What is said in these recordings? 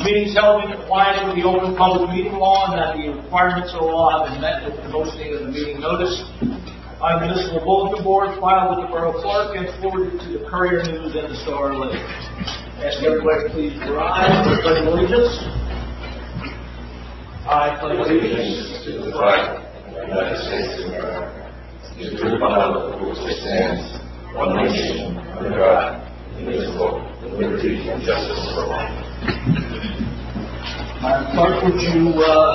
Meetings held in compliance with the Open Public Meeting Law and that the requirements of the law have been met with the posting of the meeting notice on the municipal bulletin board, filed with the borough clerk, and forwarded to the Courier News and the Star Ledger. Ask everybody to please rise for the pledge of allegiance. I pledge allegiance to the flag of the United States of America, to the republic for which it stands, one nation, under God, indivisible, with liberty and justice for all. Madam Clerk, would you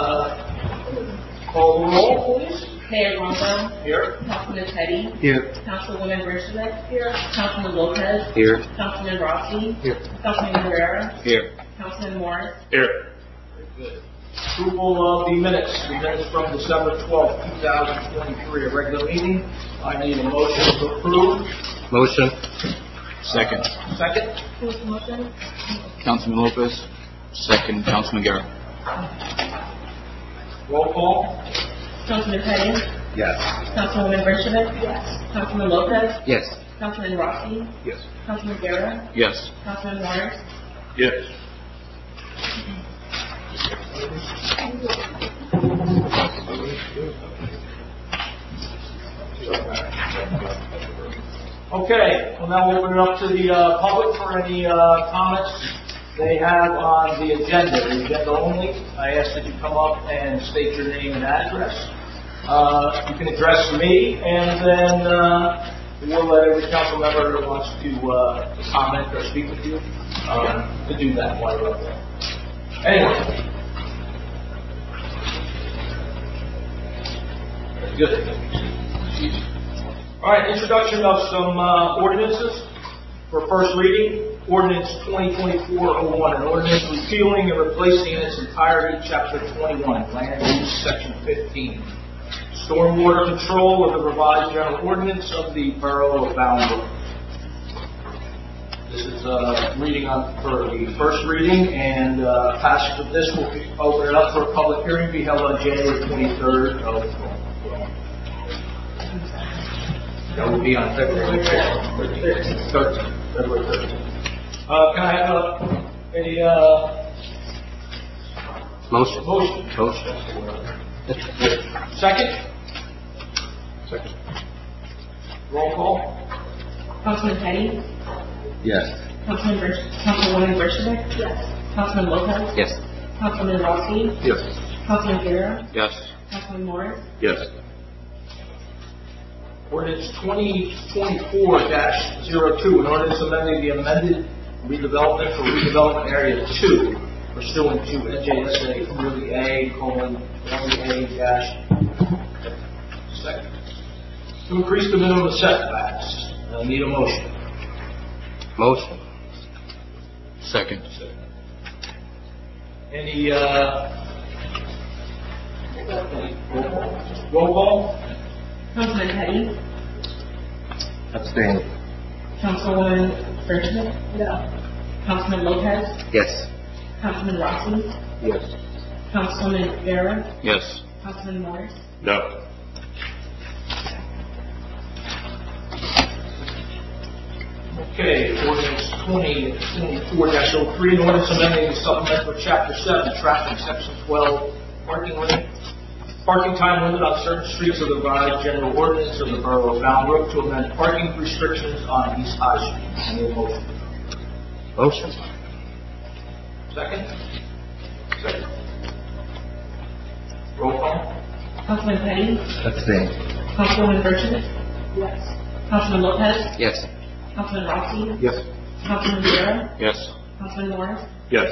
call the roll, please? Mayor Longo. Here. Councilman Petty. Here. Councilwoman Bershevik. Here. Councilman Lopez. Here. Councilman Rossi. Here. Councilman Herrera. Here. Councilman Morris. Here. Very good. Approval of the minutes from December 12th, 2023, a regular meeting. I need a motion to approve. Motion. Second. Second. Who was the motion? Councilman Lopez. Second, Councilman Guerra. Roll call. Councilman Petty. Yes. Councilwoman Bershevik. Yes. Councilman Lopez. Yes. Councilman Rossi. Yes. Councilman Guerra. Yes. Councilman Morris. Yes. Okay, we'll now open it up to the public for any comments they have on the agenda only. I ask that you come up and state your name and address. You can address me, and then we'll let every council member who wants to comment or speak with you to do that while you're up there. Anyway. Good. All right, introduction of some ordinances for first reading. Ordinance 2024-01, an ordinance repealing and replacing in its entirety Chapter 21, Land Use, Section 15. Stormwater control of the revised general ordinance of the Borough of Bolingbrook. This is reading for the first reading, and passage of this will open it up for a public hearing, be held on January 23rd of that will be on February 13th. February 13th. Can I have any Motion. motion? Motion. Second? Second. Roll call? Councilman Petty. Yes. Councilwoman Bershevik. Yes. Councilman Lopez. Yes. Councilman Rossi. Yes. Councilman Guerra. Yes. Councilman Morris. Yes. Ordinance 2024-02, an ordinance amending the amended redevelopment for redevelopment area 2, pursuant to NJSA 30A:1A- to increase the minimum setbacks. I need a motion. Motion. Second. Any roll call? Councilman Petty. Abstain. Councilwoman Bershevik. No. Councilman Lopez. Yes. Councilman Rossi. Yes. Councilman Guerra. Yes. Councilman Morris. No. Okay, ordinance 2024-03, an ordinance amending the supplement for Chapter 7, traffic, Section 12, parking limit. Parking time limit on certain streets of the revised general ordinance of the Borough of Bolingbrook to amend parking restrictions on East High Street. I need a motion. Motion. Second? Second. Roll call? Councilman Petty. Abstain. Councilwoman Bershevik. Yes. Councilman Lopez. Yes. Councilman Rossi. Yes. Councilman Guerra. Yes. Councilman Morris. Yes.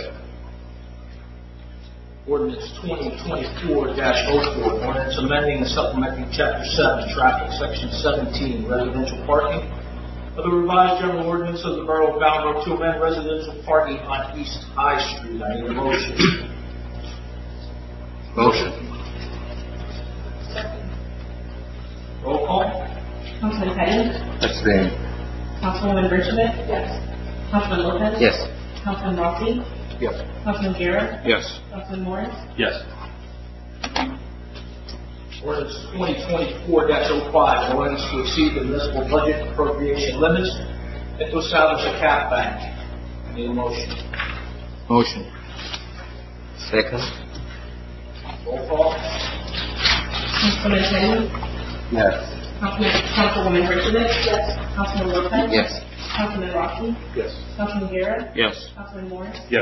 Ordinance 2024-04, ordinance amending and supplementing Chapter 7, traffic, Section 17, residential parking of the revised general ordinance of the Borough of Bolingbrook to amend residential parking on East High Street. I need a motion. Motion. Roll call? Councilman Petty. Abstain. Councilwoman Bershevik. Yes. Councilman Lopez. Yes. Councilman Rossi. Yes. Councilman Guerra. Yes. Councilman Morris. Yes. Ordinance 2024-05, ordinance to exceed the municipal budget appropriation limits and to establish a cap bank. I need a motion. Motion. Second. Roll call. Councilman Petty, Yes. Councilwoman Richardson. Yes. Councilman Lopez. Yes. Councilman Rossi. Yes. Councilman Guerra. Yes. Councilman Morris. Yes.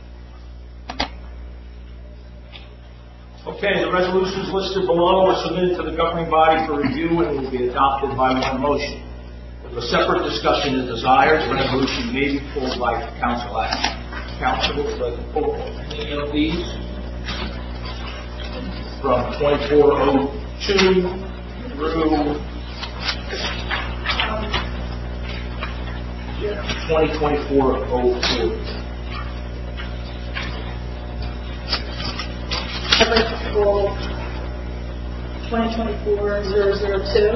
Okay, the resolutions listed below are submitted to the governing body for review and will be adopted by one motion. If a separate discussion is desired, the resolution may be pulled by council action. Council would like to pull any of these from 2402 through 2024-04. I'd like to pull 2024-002,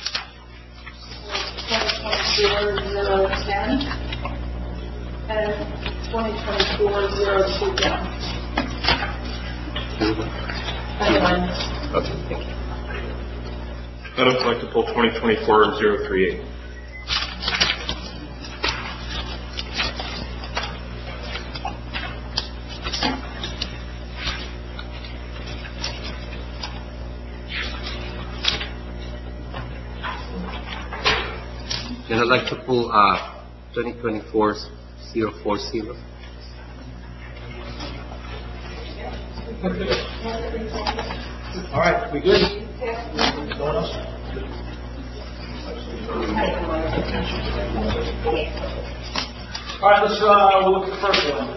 2024-010, and 2024-021. I'd also like to pull 2024-038. And I'd like to pull 2024-040. All right, we good? No one else? All right, let's we'll look at the first one.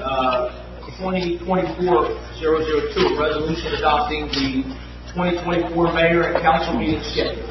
2024-002, a resolution adopting the 2024 mayor and council meeting schedule.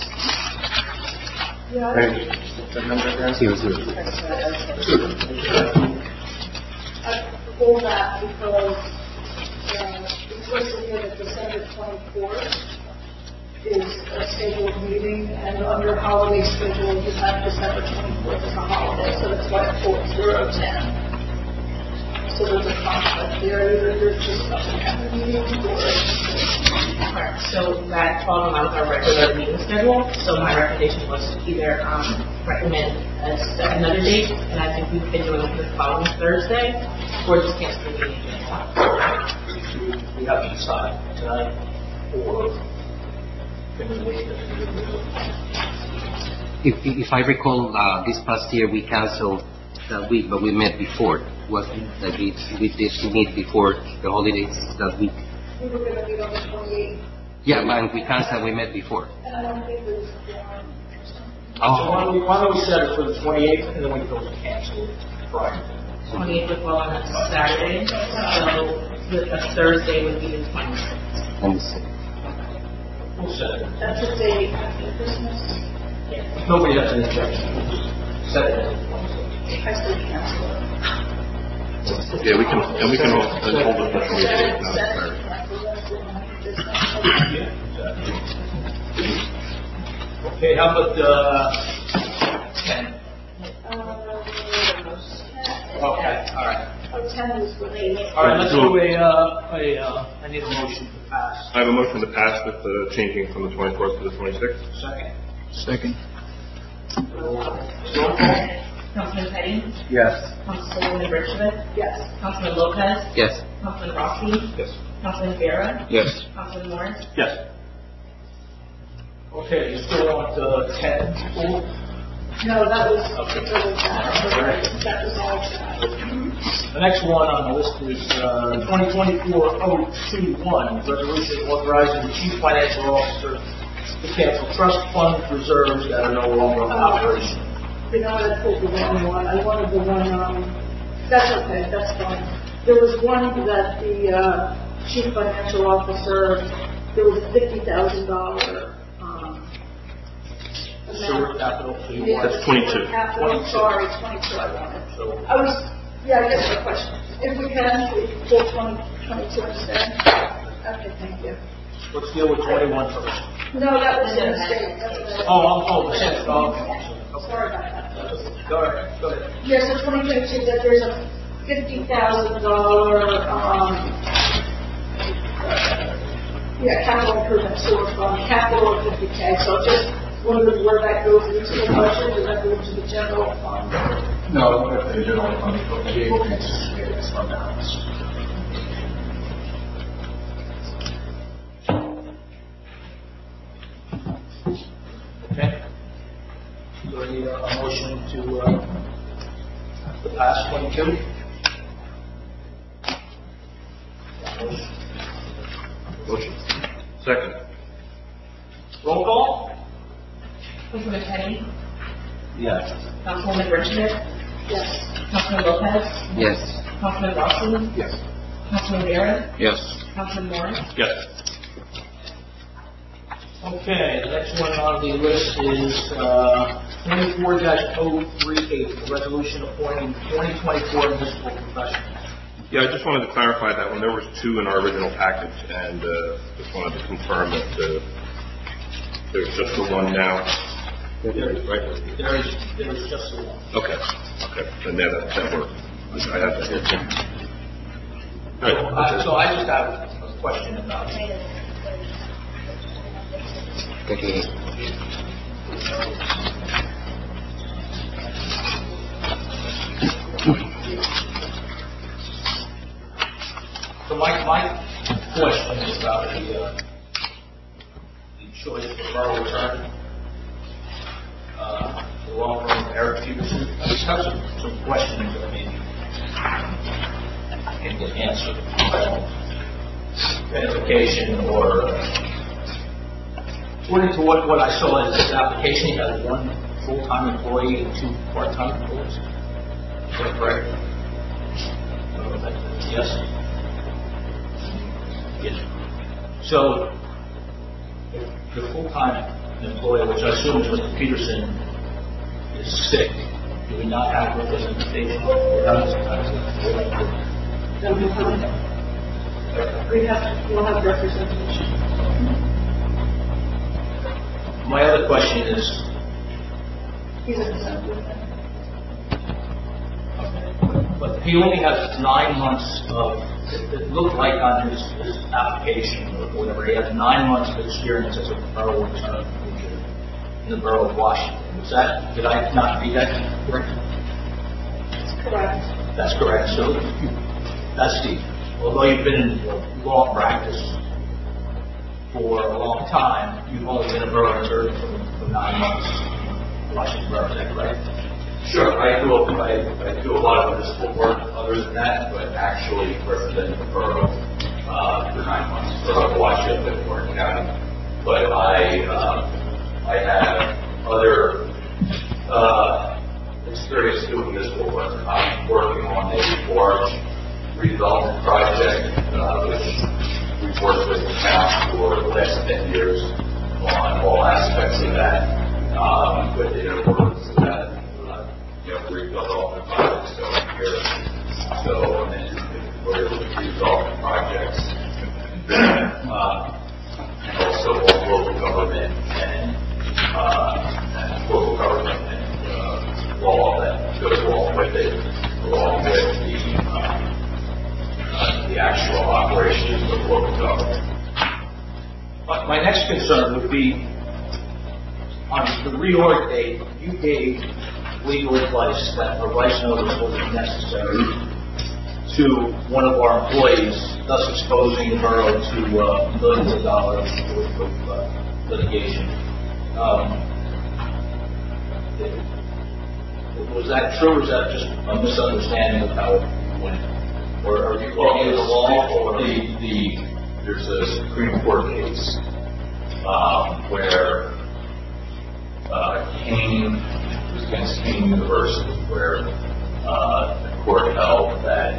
I pull that because it's listed here that December 24th is a scheduled meeting, and under holiday schedule, you have December 24th as a holiday, so that's why I pulled 010. So there's a conflict there, either there's just nothing at the meeting, or... Correct. So that falls on our regular meeting schedule. So my recommendation was to either recommend another date, and I think we've been doing it the following Thursday, or just cancel the meeting again. We have to decide tonight, or can we wait? If I recall, this past year we canceled that week, but we met before. Wasn't that we did meet before the holidays that week? We were going to meet on the 28th. Yeah, and we canceled. We met before. And I don't think there's a forum. So why don't we set it for the 28th, and then we can go cancel it Friday. 28th would fall on a Saturday, so a Thursday would be the 26th. Let me see. We'll set it. That's the day after Christmas. Nobody has any objection. Set it. I still cancel it. Yeah, we can hold it for 28 days. Okay, how about 10? Okay, all right. 10 is for me. All right, let's do I need a motion to pass. I have a motion to pass with the changing from the 24th to the 26th. Second. Roll call. Councilman Petty, Yes. Councilwoman Richardson. Yes. Councilman Lopez. Yes. Councilman Rossi. Yes. Councilman Guerra. Yes. Councilman Morris. Yes. Okay, you still want 10 full? No, that was, Okay. that was all set. The next one on the list is 2024-021, resolution authorizing the chief financial officer to cancel trust fund reserves that are no longer in operation. You know, I pulled the wrong one. I wanted the one, that's okay, that's fine. There was one that the chief financial officer, there was a $50,000 Sewer amount. capital, so you Yeah, want That's 22. Capital, 22. sorry, 22 I wanted. So, I guess my question. If we can, we pull 22 instead. Okay, thank you. let's deal with 21 first. No, that was a mistake. That's what I- Oh, the 10th, okay. Sorry about that. Go ahead. Yes, so 2022, that there's a $50,000, capital improvement sewer fund, capital of $50K. So just wondered where that goes into the budget, does that go into the general fund? No, the general fund, the able to anticipate its fund balance. Two? Motion. Second. Roll call? Councilman Kenny, Yes. Councilwoman Richmond, Yes. Councilman Lopez, Yes. Councilman Rossi, Yes. Councilman Guerra, Yes. Councilman Morris. Yes. Okay, the next one on the list is 24-038, the resolution appointing 2024 municipal professionals. Yeah, I just wanted to clarify that one. There was two in our original package, and just wanted to confirm that there's just the one now. Right? There is just the one. Okay. Then that worked. I have that here too. All right. So I just have a question about it. Okay. So my question is about the choice for borough attorney, the law firm Eric Peterson. I just have some questions that maybe can get answered. Identification or, according to what I saw in this application, he has one full-time employee and two part-time employees. Is that correct? Yes? Yes. So, the full-time employee, which I assume is Mr. Peterson, is sick. Do we not have representation? That'll be fine. We'll have representation. My other question is, He's an executive. but he only has 9 months of, it looked like on his application or whatever, he has 9 months of experience as a borough attorney in the borough of Washington. Did I not read that correct? That's correct. That's correct. So that's although you've been in law practice for a long time, you've only been a borough attorney for 9 months in Washington Borough, is that correct? Sure, I do a lot of municipal work other than that, but actually representing the borough for 9 months for Washington and Warren County. But I have other experience doing municipal work. I'm working on a large redevelopment project, which we've worked with the town for the last 10 years on all aspects of that, with the importance of that. Redevelopment projects going here. So, and we're able to redevelopment projects. And also on local government and law that goes along with it, along with the actual operations of local government. My next concern would be on the reorg date, you gave legal advice that a rights notice wasn't necessary to one of our employees, thus exposing the borough to millions of dollars worth of litigation. Was that true, or is that just a misunderstanding of how it went? Or are you looking at the law? Or There's a Supreme Court case where Kane was against Kane University, where the court held that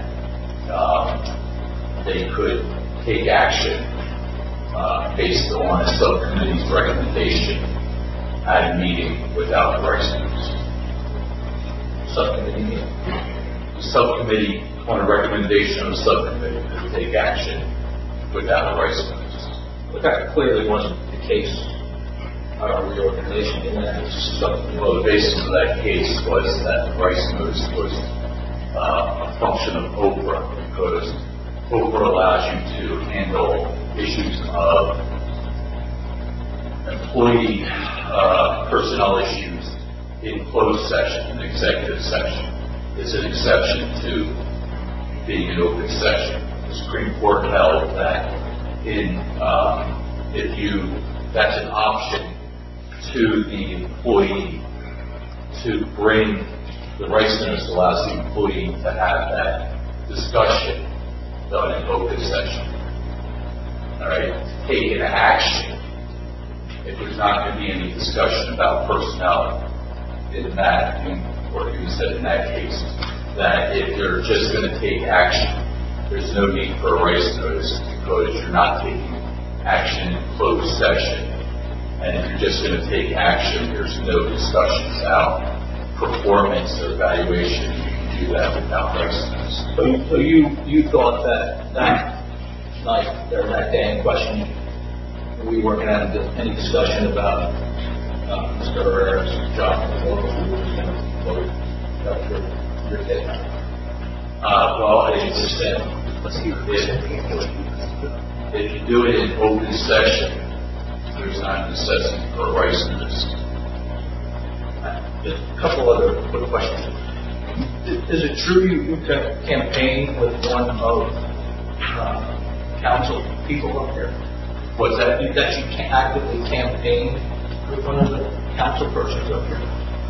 they could take action based on a subcommittee's recommendation at a meeting without the rights notice. Subcommittee meeting? The subcommittee, on a recommendation of the subcommittee, could take action without a rights notice. But that clearly wasn't the case on our reorganization. Well, the basis of that case was that the rights notice was a function of OPRA, because OPRA allows you to handle issues of employee personnel issues in closed session, an executive session. It's an exception to being an open session. The Supreme Court held that that's an option to the employee to bring the rights notice allows the employee to have that discussion done in open session. All right, take an action if there's not going to be any discussion about personnel in that, or you said in that case, that if you're just going to take action, there's no need for a rights notice because you're not taking action in closed session. And if you're just going to take action, there's no discussion about performance or evaluation. You can do that without rights notice. So you thought that night, or that day in question, we weren't going to have any discussion about Mr. Herrera's job or your day? Well, if you do it in open session, there's not necessity for a rights notice. Just a couple other quick questions. Is it true you campaigned with one of council people up here? What's that? That you actively campaigned with one of the council persons up here?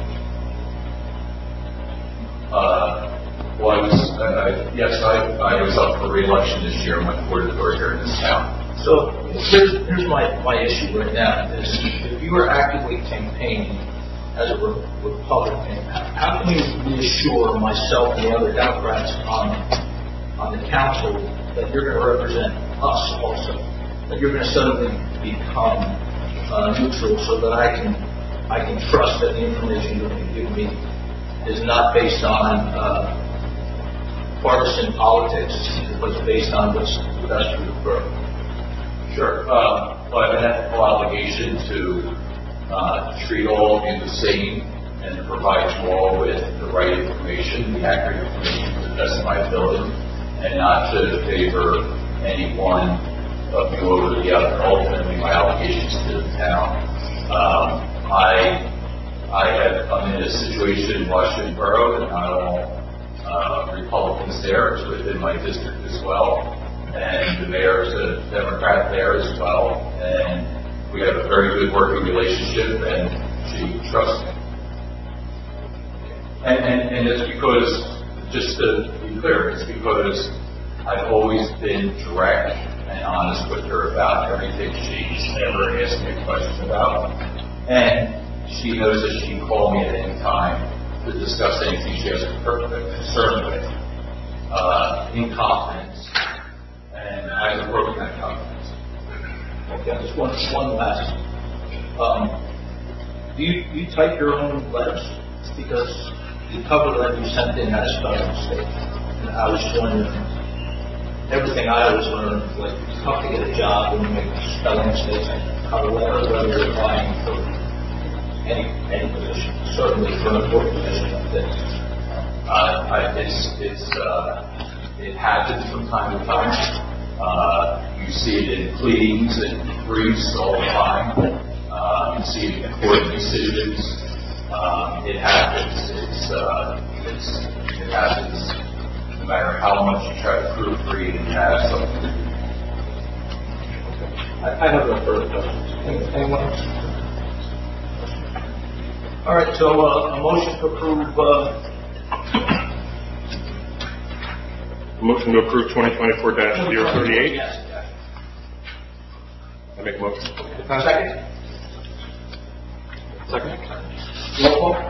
Well, yes, I was up for re-election this year. I'm a board authority here in this town. So here's my issue right now is if you are actively campaigning as a Republican, how can you reassure myself and the other Democrats on the council that you're going to represent us also? That you're going to suddenly become neutral so that I can trust that the information you're going to give me is not based on partisan politics, but it's based on what's best for the borough. Sure. Well, I have an ethical obligation to treat all of you the same and to provide you all with the right information, the accurate information to the best of my ability, and not to favor any one of you over the other. Ultimately, my obligations to the town. I'm in a situation in Washington Borough that not all Republicans there. It's within my district as well, and the mayor is a Democrat there as well, and we have a very good working relationship, and she trusts me. And it's because, just to be clear, it's because I've always been direct and honest with her about everything she's ever asked me a question about. And she knows that she can call me at any time to discuss anything she has a concern with, in confidence. And I have broken that confidence. Okay, just one last. Do you type your own letters? Because the cover letter you sent in had a spelling mistake. And I was wondering, everything I always learned, like, it's tough to get a job when you make spelling mistakes on cover letter, whether you're applying for any position, certainly for an important position like this. It happens from time to time. You see it in pleadings and briefs all the time. You see it in court decisions. It happens. It happens no matter how much you try to proofread and have something. I have no further questions. Anyone else? All right, so a motion to approve. Motion to approve 2024-038. Yes. I make a motion. Second. Roll call.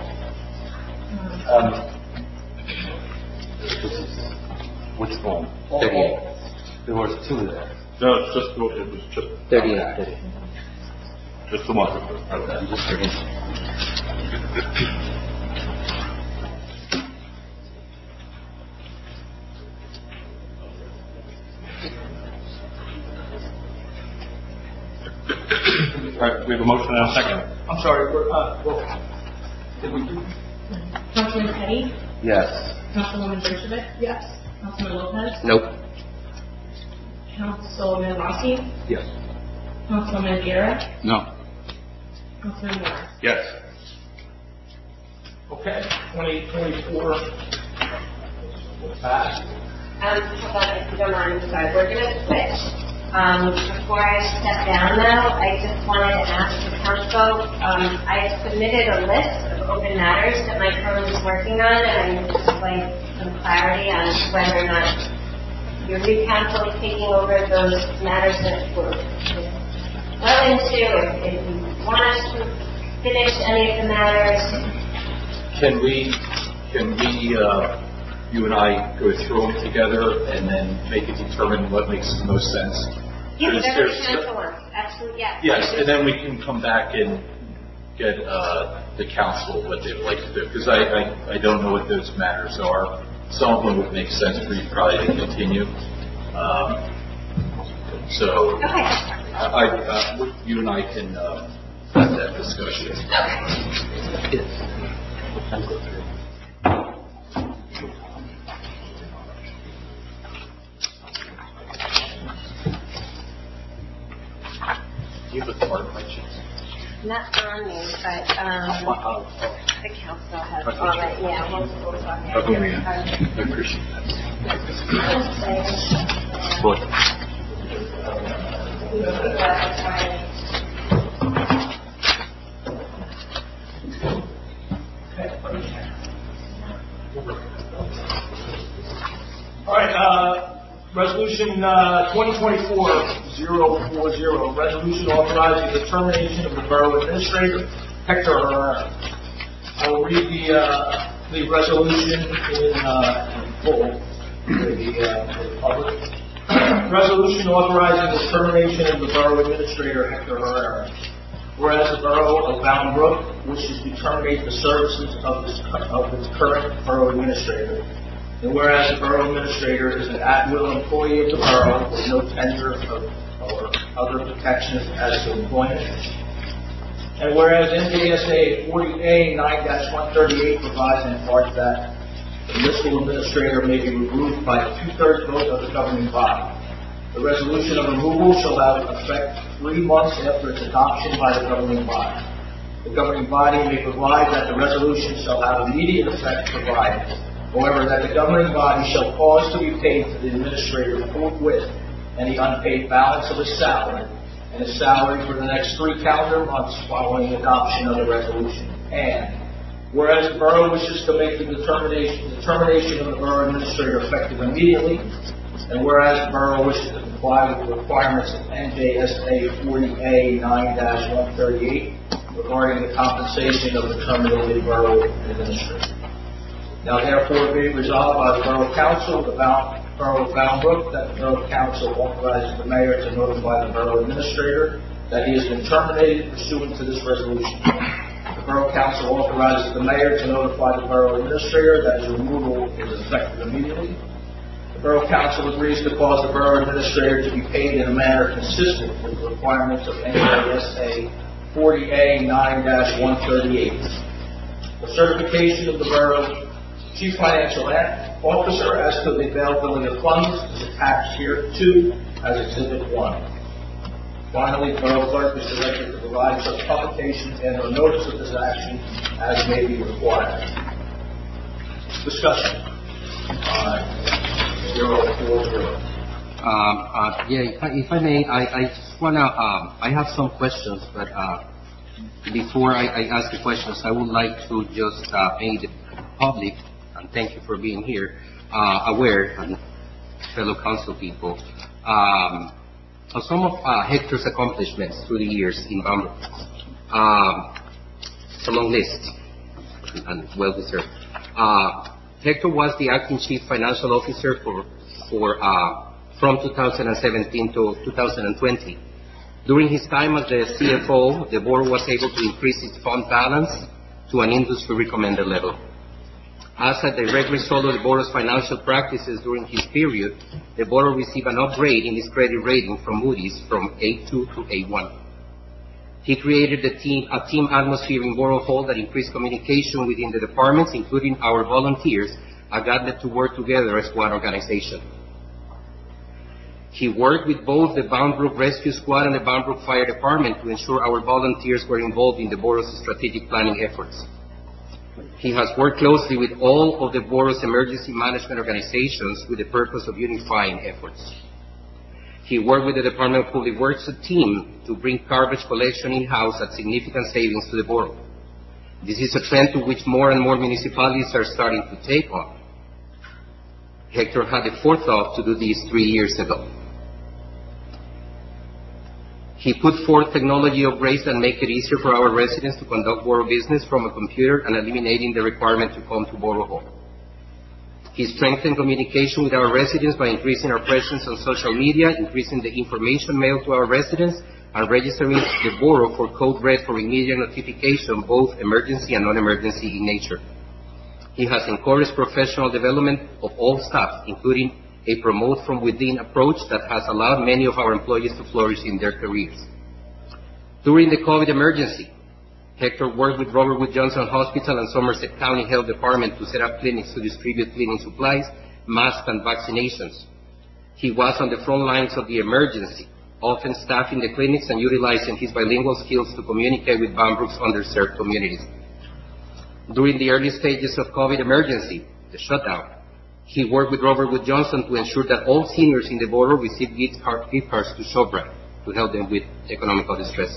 Which one? Roll 38. call. There was two there. No, it's just it was just 38. just the one. I'm just kidding. All right, we have a motion and a second. I'm sorry. Did we do? Councilman Petty? Yes. Councilwoman Dershowitz? Yes. Councilman Lopez? Nope. Councilman Rossi? Yes. Councilman Guerra? No. Councilman Moore? Yes. Okay. 2024 will pass. How about if you don't mind, sorry, we're going to switch. Before I step down though, I just wanted to ask the council, I submitted a list of open matters that Mike Curran is working on, and I would just like some clarity on whether or not your new council is taking over those matters that we're well into, if you want us to finish any of the matters. Can we, you and I go through them together and then make it determine what makes the most sense? Yeah, whatever the council wants. Absolutely, yes. Yes, and then we can come back and get the council what they would like to do, because I don't know what those matters are. Some of them would make sense for you probably to continue. So Okay. you and I can have that discussion. You have a card question? Not on me, but the council has on it. Yeah, we'll talk about it. I appreciate that. All right, Resolution 2024-040, resolution authorizing the termination of the Borough Administrator, Hector Herrera. I will read the resolution in full for the public. Resolution authorizing the termination of the Borough Administrator, Hector Herrera. Whereas the Borough of Bound Brook wishes to terminate the services of its current Borough Administrator. And whereas the Borough Administrator is an at-will employee of the Borough with no tenure or other protections as to employment. And whereas NJSA 40A-9-138 provides in part that the municipal administrator may be removed by a 2/3 vote of the governing body. The resolution of removal shall have effect 3 months after its adoption by the governing body. The governing body may provide that the resolution shall have immediate effect provided. However, that the governing body shall cause to be paid to the administrator forthwith any unpaid balance of his salary and his salary for the next 3 calendar months following adoption of the resolution. And whereas the borough wishes to make the determination of the borough administrator effective immediately, and whereas the borough wishes to comply with the requirements of NJSA 40A-9-138 regarding the compensation of the terminated borough administrator. Now therefore be resolved by the Borough Council of the Borough of Bound Brook that the Borough Council authorizes the mayor to notify the Borough Administrator that he has been terminated pursuant to this resolution. The Borough Council authorizes the mayor to notify the Borough Administrator that his removal is effective immediately. The Borough Council agrees to cause the Borough Administrator to be paid in a manner consistent with the requirements of NJSA 40A-9-138. The certification of the Borough Chief Financial Officer as to the availability of funds is attached here too as Exhibit 1. Finally, the Borough Clerk is directed to provide such publications and a notice of this action as may be required. Discussion. 040. If I may, I just wanna, I have some questions, but before I ask the questions, I would like to just make the public, and thank you for being here, aware, and fellow council people, of some of Hector's accomplishments through the years in Bound Brook. It's a long list, and well-deserved. Hector was the acting chief financial officer from 2017 to 2020. During his time as the CFO, the board was able to increase its fund balance to an industry-recommended level. As a direct result of the board's financial practices during his period, the board received an upgrade in its credit rating from Moody's from A2 to A1. He created a team atmosphere in Borough Hall that increased communication within the departments, including our volunteers, and got them to work together as one organization. He worked with both the Bound Brook Rescue Squad and the Bound Brook Fire Department to ensure our volunteers were involved in the borough's strategic planning efforts. He has worked closely with all of the borough's emergency management organizations with the purpose of unifying efforts. He worked with the Department of Public Works team to bring garbage collection in-house at significant savings to the borough. This is a trend to which more and more municipalities are starting to take on. Hector had the forethought to do this 3 years ago. He put forth technology upgrades that make it easier for our residents to conduct borough business from a computer and eliminating the requirement to come to Borough Hall. He strengthened communication with our residents by increasing our presence on social media, increasing the information mailed to our residents, and registering the borough for code red for immediate notification, both emergency and non-emergency in nature. He has encouraged professional development of all staff, including a promote from within approach that has allowed many of our employees to flourish in their careers. During the COVID emergency, Hector worked with Robert Wood Johnson Hospital and Somerset County Health Department to set up clinics to distribute cleaning supplies, masks, and vaccinations. He was on the front lines of the emergency, often staffing the clinics and utilizing his bilingual skills to communicate with Banbrook's underserved communities. During the early stages of COVID emergency, the shutdown, he worked with Robert Wood Johnson to ensure that all seniors in the borough receive gift cards to ShopRite to help them with economical distress.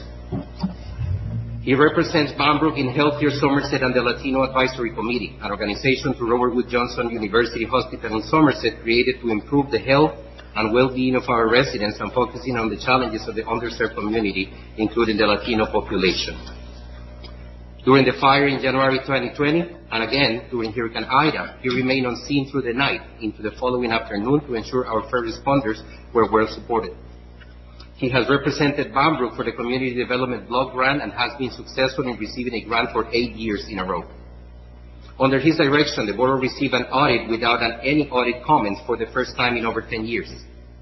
He represents Banbrook in Healthier Somerset and the Latino Advisory Committee, an organization through Robert Wood Johnson University Hospital in Somerset created to improve the health and well-being of our residents and focusing on the challenges of the underserved community, including the Latino population. During the fire in January 2020, and again during Hurricane Ida, he remained on scene through the night into the following afternoon to ensure our first responders were well supported. He has represented Banbrook for the Community Development Block Grant and has been successful in receiving a grant for 8 years in a row. Under his direction, the borough received an audit without any audit comments for the first time in over 10 years.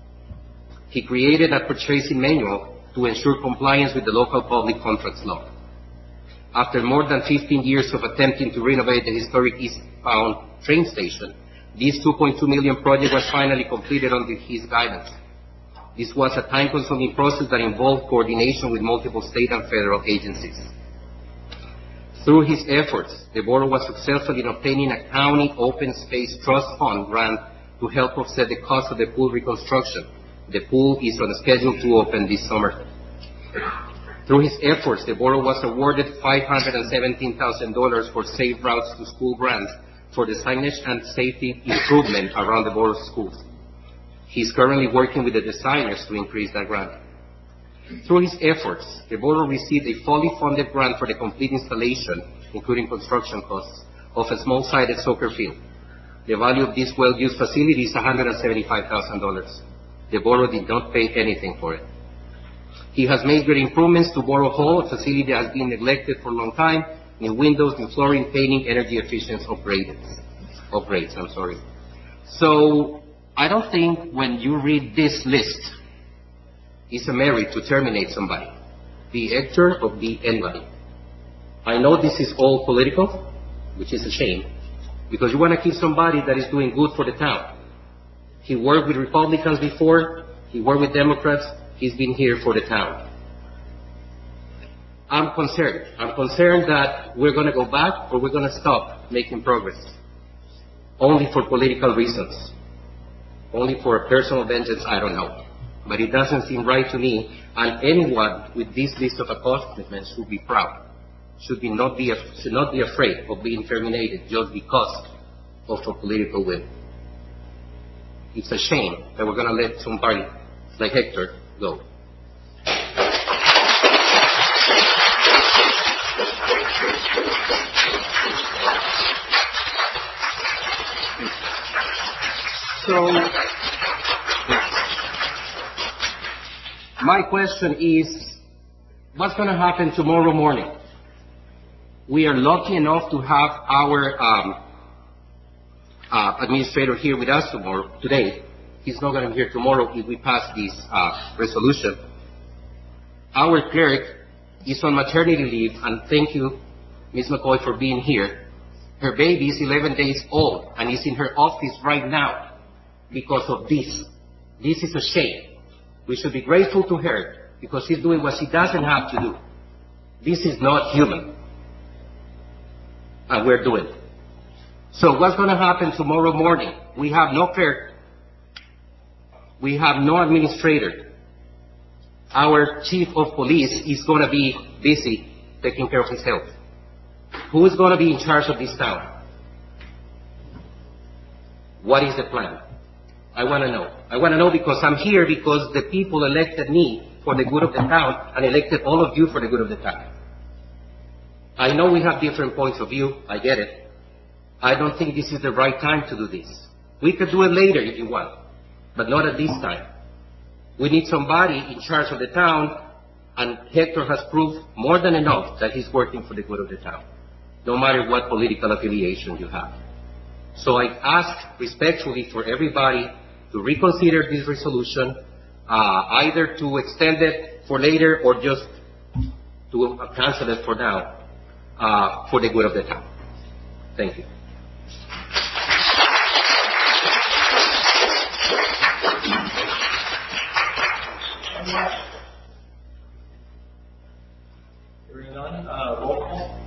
He created a purchasing manual to ensure compliance with the local public contracts law. After more than 15 years of attempting to renovate the historic eastbound train station, this $2.2 million project was finally completed under his guidance. This was a time-consuming process that involved coordination with multiple state and federal agencies. Through his efforts, the borough was successful in obtaining a county open space trust fund grant to help offset the cost of the pool reconstruction. The pool is on schedule to open this summer. Through his efforts, the borough was awarded $517,000 for Safe Routes to School grants for the signage and safety improvement around the borough's schools. He's currently working with the designers to increase that grant. Through his efforts, the borough received a fully funded grant for the complete installation, including construction costs, of a small-sided soccer field. The value of this well-used facility is $175,000. The borough did not pay anything for it. He has made great improvements to Borough Hall, a facility that has been neglected for a long time, new windows, new flooring, painting, energy efficient upgrades. So I don't think when you read this list, it's a merit to terminate somebody, be Hector or be anybody. I know this is all political, which is a shame, because you want to keep somebody that is doing good for the town. He worked with Republicans before, he worked with Democrats, he's been here for the town. I'm concerned. I'm concerned that we're going to go back or we're going to stop making progress. Only for political reasons. Only for a personal vengeance, I don't know. But it doesn't seem right to me, and anyone with this list of accomplishments should be proud. Should not be afraid of being terminated just because of a political will. It's a shame that we're going to let somebody like Hector go. So, my question is, what's going to happen tomorrow morning? We are lucky enough to have our administrator here with us today. He's not going to be here tomorrow if we pass this resolution. Our clerk is on maternity leave, and thank you, Ms. McCoy, for being here. Her baby is 11 days old and is in her office right now because of this. This is a shame. We should be grateful to her because she's doing what she doesn't have to do. This is not human. And we're doing it. So what's going to happen tomorrow morning? We have no clerk. We have no administrator. Our chief of police is going to be busy taking care of his health. Who is going to be in charge of this town? What is the plan? I want to know. I want to know because I'm here because the people elected me for the good of the town and elected all of you for the good of the town. I know we have different points of view. I get it. I don't think this is the right time to do this. We could do it later if you want, but not at this time. We need somebody in charge of the town, and Hector has proved more than enough that he's working for the good of the town, no matter what political affiliation you have. So I ask respectfully for everybody to reconsider this resolution, either to extend it for later or just to cancel it for now, for the good of the town. Thank you. Hearing none, roll call.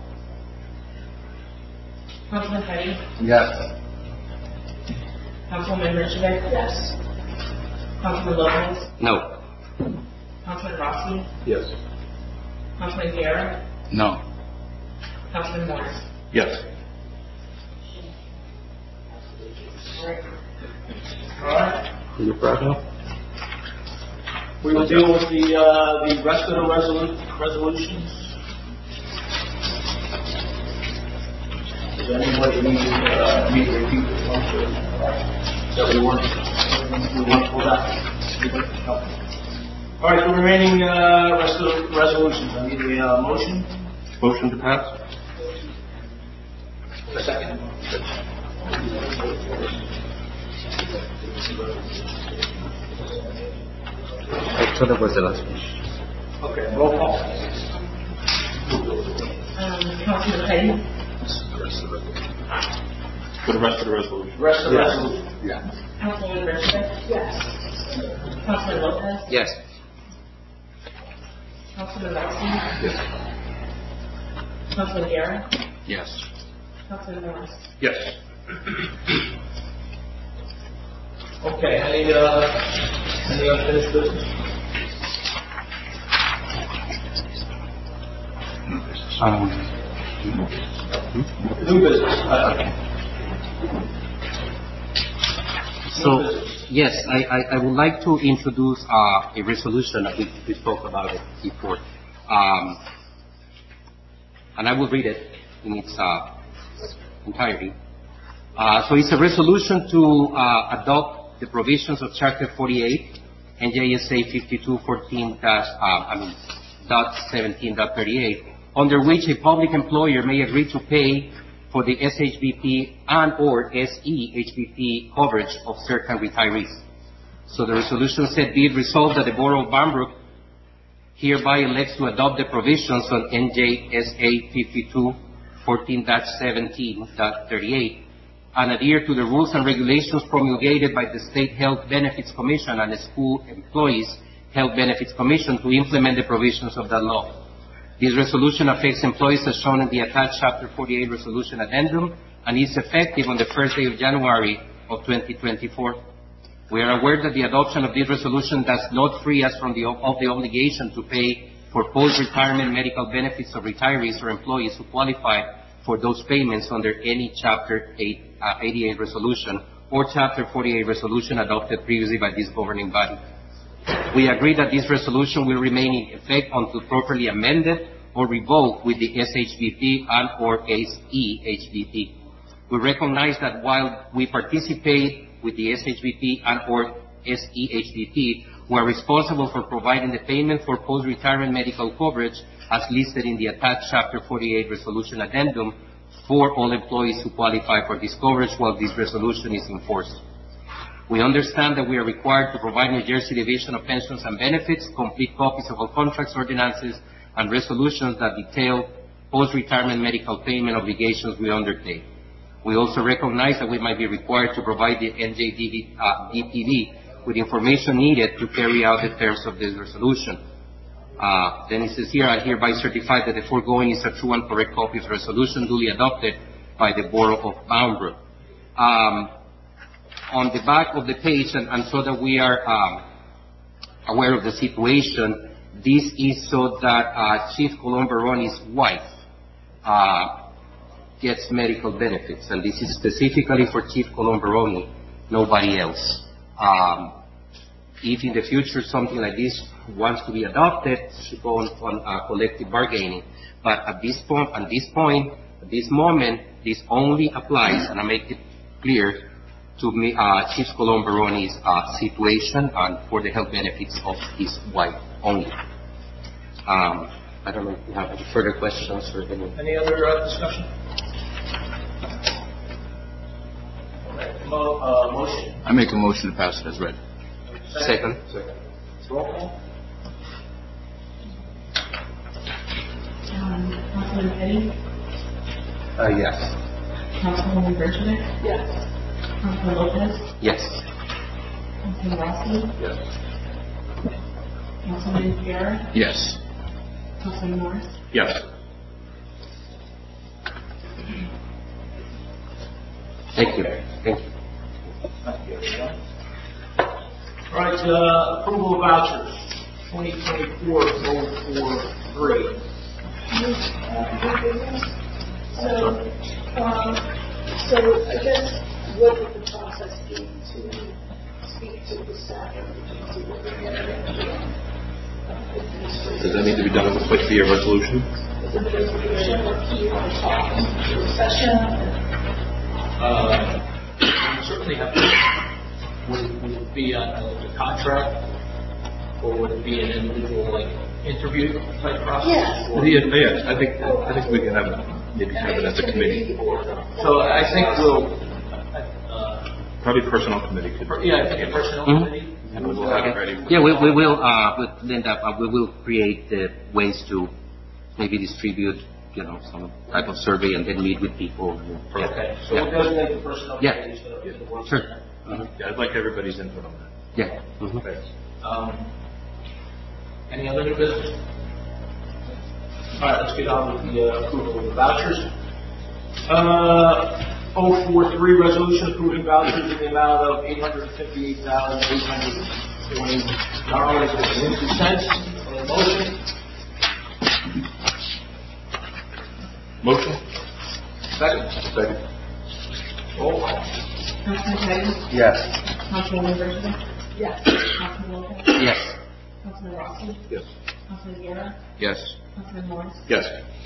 Councilman Petty? Yes. Councilwoman Richard? Yes. Councilman Lopez? No. Councilman Rossi? Yes. Councilman Guerra? No. Councilman Morris? Yes. All right. No problem. We will deal with the rest of the resolutions. Does anybody need to repeat this one? That we want for that. All right, the remaining rest of the resolutions. I need a motion. Motion to pass? A second. I thought that was the last one. Okay, roll call. Councilman Petty? For the rest of the resolution? Rest of the resolution. Councilwoman Richard? Yes. Councilman Lopez? Yes. Councilman Rossi? Yes. Councilman Guerra? Yes. Councilman Morris? Yes. Okay, any unfinished business? New business. So, yes, I would like to introduce a resolution that we spoke about it before. And I will read it in its entirety. So it's a resolution to adopt the provisions of Chapter 48 NJSA 5214-17.38, under which a public employer may agree to pay for the SHBP and or SEHBP coverage of certain retirees. So the resolution said, be it resolved that the Borough of Bound hereby elects to adopt the provisions on NJSA 5214-17.38 and adhere to the rules and regulations promulgated by the State Health Benefits Commission and the School Employees Health Benefits Commission to implement the provisions of that law. This resolution affects employees as shown in the attached Chapter 48 Resolution Addendum and is effective on the first day of January of 2024. We are aware that the adoption of this resolution does not free us from the obligation to pay for post-retirement medical benefits of retirees or employees who qualify for those payments under any Chapter 88 resolution or Chapter 48 resolution adopted previously by this governing body. We agree that this resolution will remain in effect until properly amended or revoked with the SHBP and or SEHBP. We recognize that while we participate with the SHBP and or SEHBP, we are responsible for providing the payment for post-retirement medical coverage as listed in the attached Chapter 48 Resolution Addendum for all employees who qualify for this coverage while this resolution is in force. We understand that we are required to provide New Jersey Division of Pensions and Benefits complete copies of all contracts, ordinances, and resolutions that detail post-retirement medical payment obligations we undertake. We also recognize that we might be required to provide the NJDPD with information needed to carry out the terms of this resolution. Then it says here, I hereby certify that the foregoing is a true and correct copy of the resolution duly adopted by the Borough of Bound Brook. On the back of the page, and so that we are aware of the situation, this is so that Chief Colon Baroni's wife gets medical benefits, and this is specifically for Chief Colombaroni, nobody else. If in the future something like this wants to be adopted, it should go on collective bargaining. But at this moment, this only applies, and I make it clear, to Chief Colombaroni's situation and for the health benefits of his wife only. I don't know if you have any further questions or Any other discussion? Motion. I make a motion to pass it as read. Second. Roll call. Councilman Petty, Yes. Councilwoman Bergevik, Yes. Councilman Lopez, Yes. Councilman Rossi, Yes. Councilman Guerra, Yes. Councilman Morris. Yes. Thank you. Thank you. Thank you, everyone. All right, approval of vouchers, 2024-043. So I guess what would the process be to speak to the staff and to what we're going to do? Does that need to be done as a quick via resolution? Is it a resolution or do you want to talk into a session? Certainly have to, would it be on the contract, or would it be an individual, like, interview type process? Yes. Or- Yes, I think we can have it, maybe have it as a committee. So I think we'll, Probably personnel committee could. yeah, I think a personnel Mhm. committee. And we'll have it ready. Yeah, we will, with Linda, we will create ways to maybe distribute, some type of survey and then meet with people. Okay, so we'll designate the personnel Yeah. committee to work. Sure. Yeah, I'd like everybody's input on that. Yeah. Mhm. Thanks. Any other new business? All right, let's get on with the approval of the vouchers. 043, resolution approving vouchers in the amount of $858,820.02. Motion? Motion? Second? Second. Roll call. Councilman Petty, Yes. Councilwoman Bergevik, Yes. Councilman Lopez, Yes. Councilman Rossi, Yes. Councilman Guerra, Yes. Councilman Morris. Yes.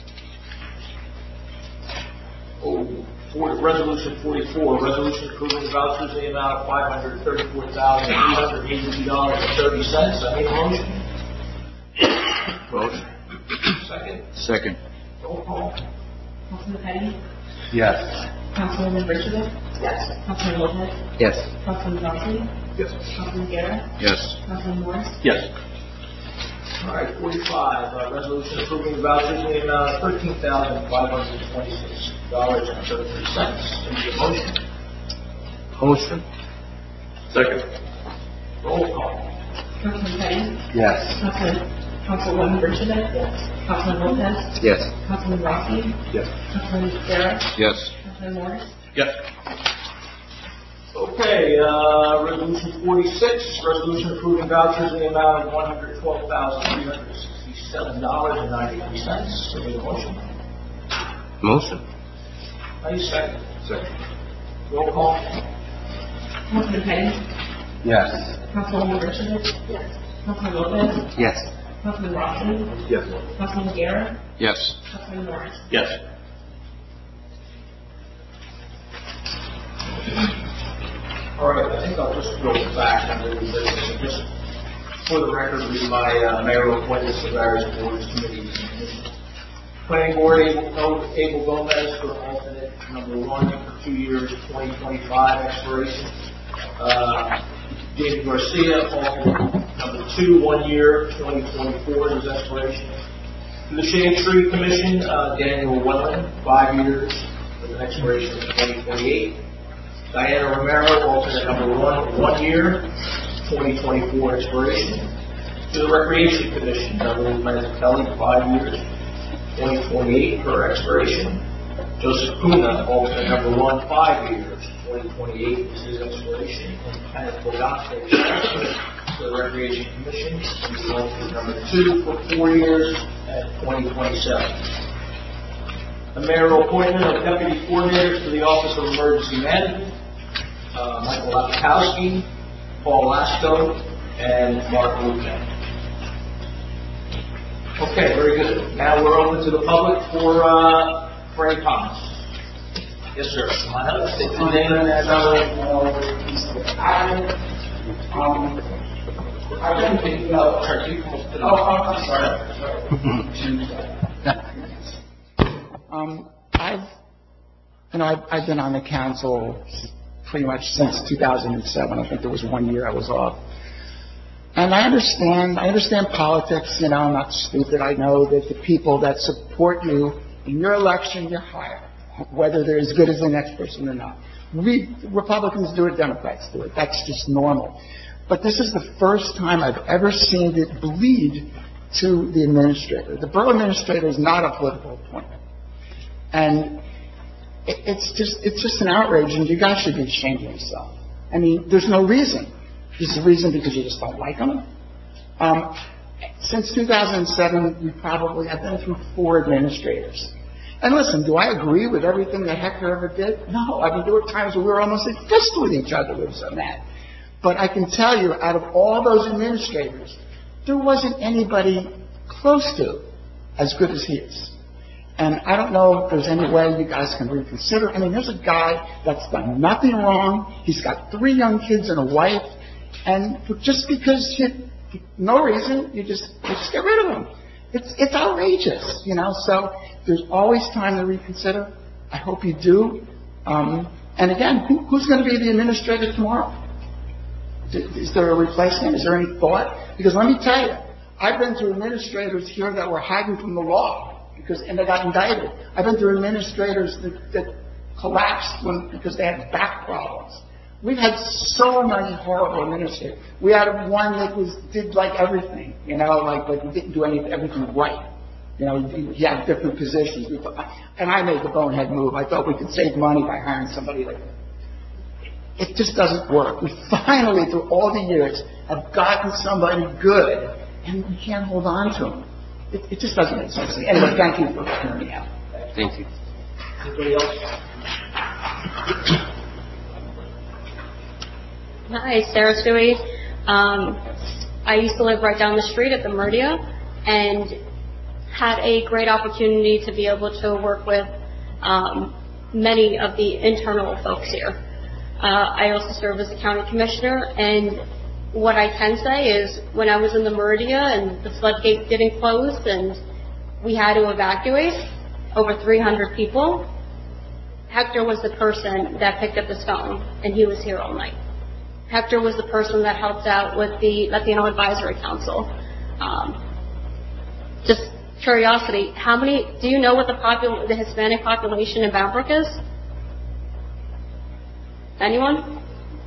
Resolution 44, resolution approving vouchers in the amount of $534,382.30. I need a motion. Motion? Second. Second. Roll call. Councilman Petty, Yes. Councilwoman Bergevik, Yes. Councilman Lopez, Yes. Councilman Rossi, Yes. Councilman Guerra, Yes. Councilman Morris. Yes. All right, 45, resolution approving vouchers in the amount of $13,526.33. Need a motion. Motion. Second. Roll call. Councilman Petty, Yes. Councilwoman Bergevik, Councilman Lopez, Yes. Councilman Rossi, Yes. Councilman Guerra, Yes. Councilman Morris. Yes. Okay, resolution 46, resolution approving vouchers in the amount of $112,367.93. Need a motion. Motion. Any second? Second. Roll call. Councilman Petty, Yes. Councilwoman Bergevik, Yes. Councilman Lopez, Yes. Councilman Rossi, Yes. Councilman Guerra, Yes. Councilman Morris. Yes. All right, I think I'll just go back and do this, and just for the record, read my mayoral appointments to various boards, committees, and commissions. Planning Board, Abel Gomez for alternate number 1 for 2 years, 2025 expiration. Jamie Garcia, alternate number 2, 1 year, 2024 is expiration. To the Shade Tree Commission, Daniel Welling, 5 years, with an expiration of 2028. Diana Romero, alternate number 1, 1 year, 2024 expiration. To the Recreation Commission, Beverly Mazzucchelli, 5 years, 2028 for expiration. Joseph Kuna, alternate number 1, 5 years, 2028 is his expiration. And Kenneth Bogante, to the Recreation Commission, he's alternate number 2 for 4 years at 2027. The mayoral appointment of deputy coordinators to the Office of Emergency Management, Michael Lapkowski, Paul Lasco, and Mark Lucan. Okay, very good. Now we're open to the public for any comments. Yes, sir. Come on up. State your name and I've been on the council pretty much since 2007. I think there was 1 year I was off. And I understand politics, I'm not stupid. I know that the people that support you in your election, you hire, whether they're as good as the next person or not. We Republicans do it, Democrats do it. That's just normal. But this is the first time I've ever seen it bleed to the administrator. The borough administrator is not a political appointment. And it's just an outrage, and you guys should be ashamed of yourself. I mean, there's no reason. There's a reason because you just don't like them. Since 2007, I've been through 4 administrators. And listen, do I agree with everything that Hector ever did? No. I mean, there were times when we were almost at fist with each other. We were so mad. But I can tell you, out of all those administrators, there wasn't anybody close to as good as he is. And I don't know if there's any way you guys can reconsider. I mean, there's a guy that's done nothing wrong. He's got 3 young kids and a wife. And just because no reason, you just get rid of him. It's outrageous, So there's always time to reconsider. I hope you do. And again, who's going to be the administrator tomorrow? Is there a replacement? Is there any thought? Because let me tell you, I've been through administrators here that were hiding from the law and they got indicted. I've been through administrators that collapsed because they had back problems. We've had so many horrible administrators. We had one that did like everything, like he didn't do everything right. He had different positions. And I made the bonehead move. I thought we could save money by hiring somebody like that. It just doesn't work. We finally, through all the years, have gotten somebody good, and we can't hold on to them. It just doesn't make sense to me. Anyway, thank you for hearing me out. Thank you. Anybody else? Hi, Sarah Stewie. I used to live right down the street at the Meridia and had a great opportunity to be able to work with many of the internal folks here. I also serve as a county commissioner, and what I can say is when I was in the Meridia and the floodgate didn't close and we had to evacuate over 300 people, Hector was the person that picked up the phone, and he was here all night. Hector was the person that helped out with the Latino Advisory Council. Just curiosity, do you know what the Hispanic population in Bound Brook is? Anyone?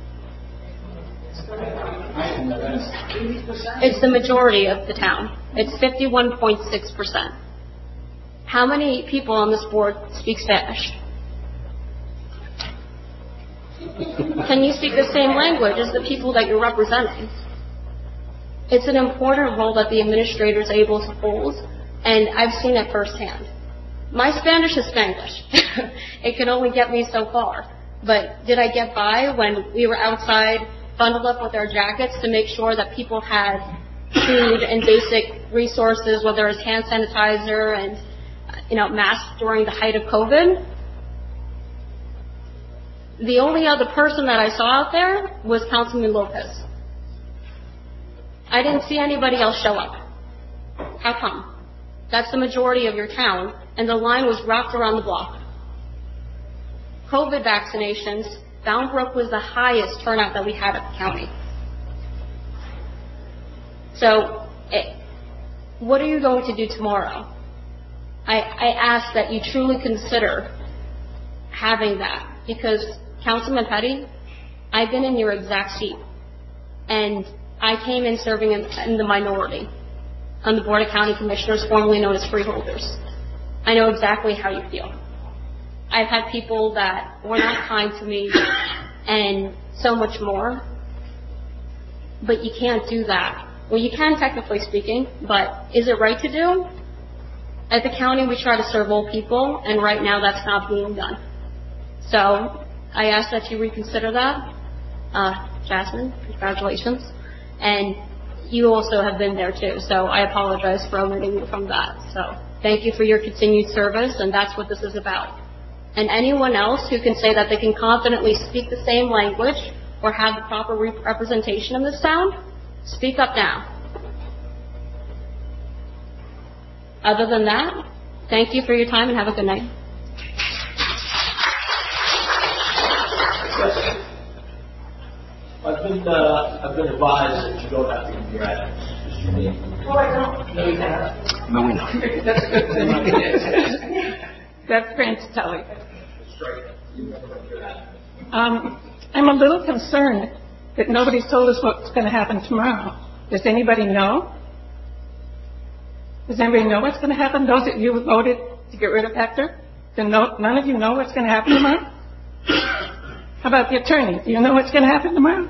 It's the majority of the town. It's 51.6%. How many people on this board speak Spanish? Can you speak the same language as the people that you're representing? It's an important role that the administrator is able to hold, and I've seen it firsthand. My Spanish is Spanglish. It can only get me so far. But did I get by when we were outside, bundled up with our jackets to make sure that people had food and basic resources, whether it's hand sanitizer and, masks during the height of COVID? The only other person that I saw out there was Councilman Lopez. I didn't see anybody else show up. How come? That's the majority of your town, and the line was wrapped around the block. COVID vaccinations, Bound Brook was the highest turnout that we had at the county. So, what are you going to do tomorrow? I ask that you truly consider having that, because Councilman Petty, I've been in your exact seat, and I came in serving in the minority on the Board of County Commissioners, formerly known as freeholders. I know exactly how you feel. I've had people that were not kind to me and so much more, but you can't do that. Well, you can technically speaking, but is it right to do? At the county, we try to serve all people, and right now that's not being done. So I ask that you reconsider that. Jasmine, congratulations. And you also have been there too, so I apologize for omitting you from that. So thank you for your continued service, and that's what this is about. And anyone else who can say that they can confidently speak the same language or have the proper representation in this town, speak up now. Other than that, thank you for your time and have a good night. I've been advised that you don't have to give your address. Just your name. Oh, I don't. No, you don't. No, we know. That's a good thing. That's Prince Tully. Straight. You never have your address. I'm a little concerned that nobody's told us what's going to happen tomorrow. Does anybody know? Does anybody know what's going to happen? Those that you voted to get rid of Hector? None of you know what's going to happen tomorrow? How about the attorney? Do you know what's going to happen tomorrow?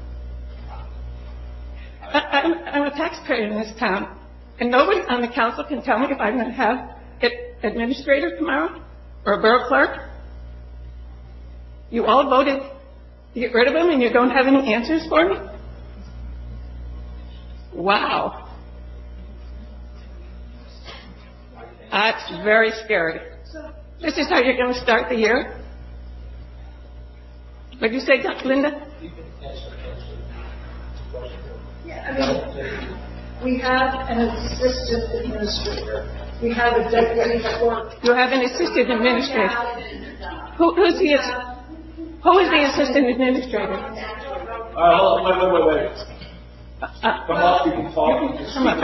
I'm a taxpayer in this town, and nobody on the council can tell me if I'm going to have an administrator tomorrow or a borough clerk. You all voted to get rid of him, and you don't have any answers for me? Wow. That's very scary. This is how you're going to start the year? What did you say, Linda? Yeah, I mean, we have an assistant administrator. We have a deputy clerk. You have an assistant administrator. Who is the assistant administrator? Hold on, wait. Come up, you can talk. Come up,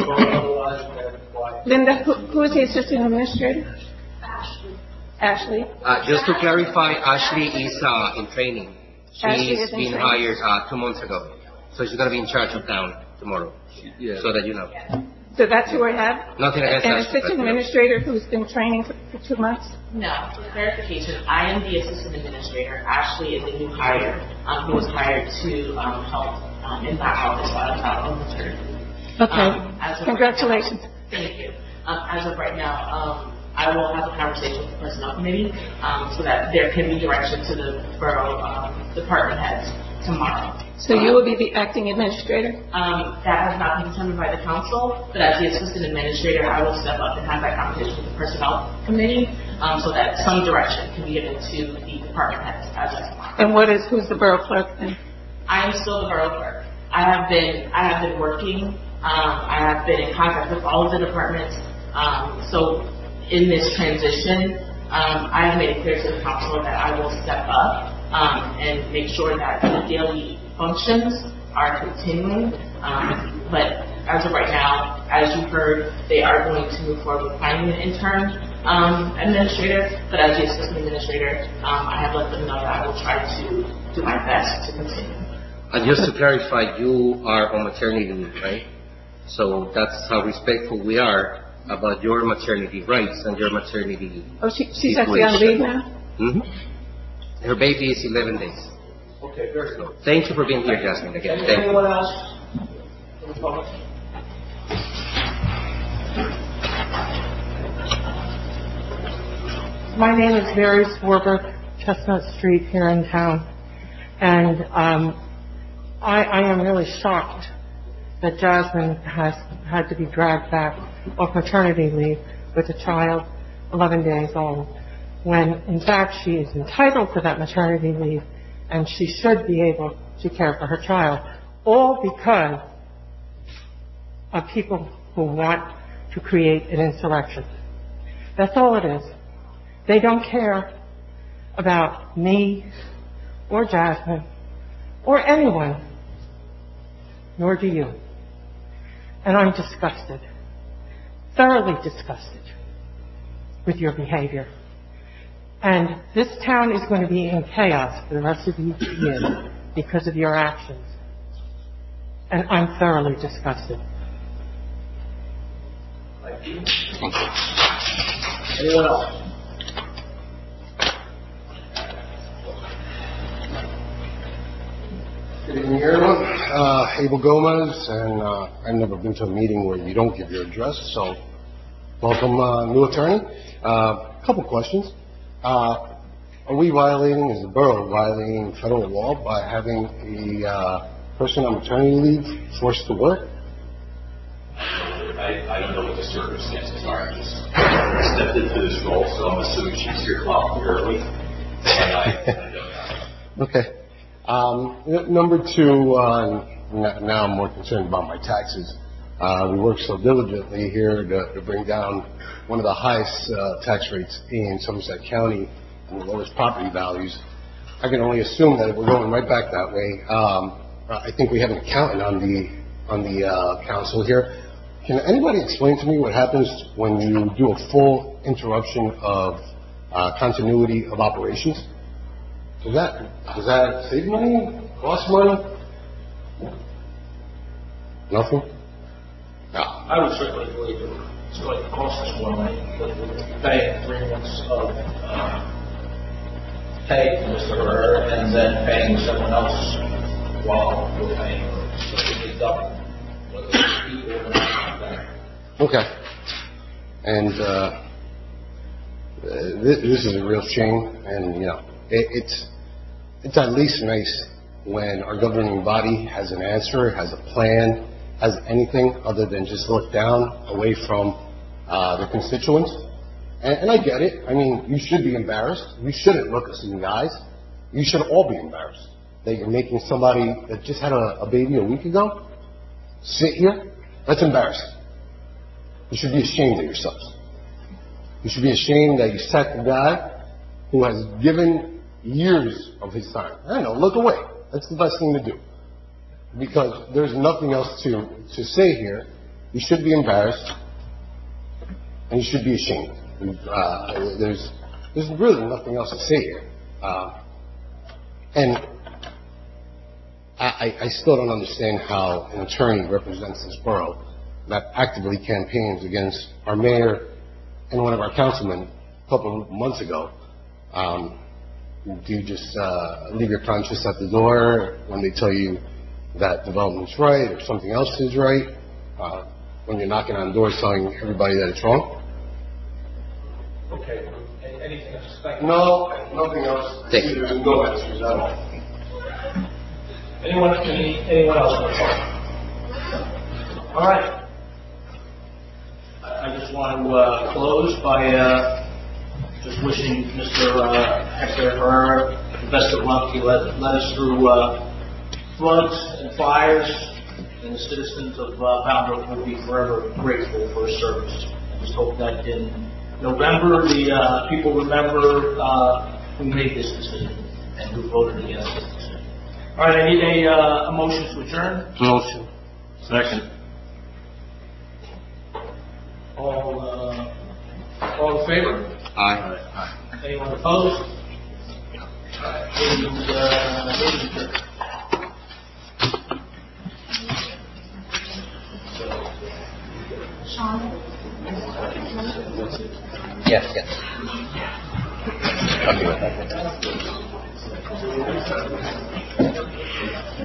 Linda, who is the assistant administrator? Ashley. Just to clarify, Ashley is in training. She's been hired 2 months ago. So she's going to be in charge of town tomorrow. Yeah. So that you know. So that's who I have? Nothing against An Ashley. assistant administrator who's been training for 2 months? No, for clarification, I am the assistant administrator. Ashley is a new hire who was hired to help in that office while I'm out on maternity. Okay. Congratulations. Thank you. As of right now, I will have a conversation with the personnel committee so that there can be direction to the borough department heads tomorrow. So you will be the acting administrator? That has not been determined by the council, but as the assistant administrator, I will step up and have that conversation with the personnel committee so that some direction can be given to the department heads as of tomorrow. And who's the borough clerk then? I am still the borough clerk. I have been working. I have been in contact with all of the departments. So in this transition, I have made it clear to the council that I will step up and make sure that the daily functions are continuing. But as of right now, as you heard, they are going to move forward with finding an intern administrator. But as the assistant administrator, I have let them know that I will try to do my best to continue. And just to clarify, you are on maternity leave, right? So that's how respectful we are about your maternity rights and your maternity. Oh, she's actually on leave now? Mm-hmm. Her baby is 11 days. Okay, very good. Thank you for being here, Jasmine, again. Thank you. Anyone else? From the public? My name is Mary Swarbrick, Chestnut Street here in town. And I am really shocked that Jasmine has had to be dragged back off maternity leave with a child 11 days old, when in fact she is entitled to that maternity leave and she should be able to care for her child, all because of people who want to create an insurrection. That's all it is. They don't care about me or Jasmine or anyone, nor do you. And I'm disgusted, thoroughly disgusted with your behavior. And this town is going to be in chaos for the rest of the year because of your actions. And I'm thoroughly disgusted. Thank you. Anyone else? Good evening, everyone. Abel Gomez, and I've never been to a meeting where you don't give your address, so Welcome, new attorney. Couple questions. Are we violating, is the borough violating federal law by having a person on maternity leave forced to work? I don't know what the circumstances are. I just stepped into this role, so I'm assuming she's here voluntarily. And I don't know. Okay. Number two, now I'm more concerned about my taxes. We work so diligently here to bring down one of the highest tax rates in Somerset County and the lowest property values. I can only assume that we're going right back that way. I think we have an accountant on the council here. Can anybody explain to me what happens when you do a full interruption of continuity of operations? Does that save money? Cost money? Nothing? No. I would certainly believe it's going to cost us more money, but we're paying 3 months of pay to Mr. Herrera and then paying someone else while we're paying her. So it's a double, whether it's people or not. Okay. And this is a real shame, and it's at least nice when our governing body has an answer, has a plan, has anything other than just look down away from the constituents. And I get it. I mean, you should be embarrassed. You shouldn't look us in the eyes. You should all be embarrassed that you're making somebody that just had a baby a week ago sit here. That's embarrassing. You should be ashamed of yourselves. You should be ashamed that you sacked a guy who has given years of his time. I know, look away. That's the best thing to do. Because there's nothing else to say here. You should be embarrassed. And you should be ashamed. There's really nothing else to say here. And I still don't understand how an attorney represents this borough that actively campaigns against our mayor and one of our councilmen a couple of months ago. Do you just leave your conscience at the door when they tell you that development's right or something else is right? When you're knocking on doors telling everybody that it's wrong? Okay. Anything else? No, nothing else. Thank you. There's no answers at all. Anyone else want to talk? All right. I just want to close by just wishing Mr. Hector Herrera the best of luck. He led us through floods and fires, and the citizens of Bound will be forever grateful for his service. I just hope that in November the people remember who made this decision and who voted against this decision. All right, I need a motion to adjourn. Motion. Second. All in favor? Aye. Anyone opposed? Meeting adjourned. Yes. Okay.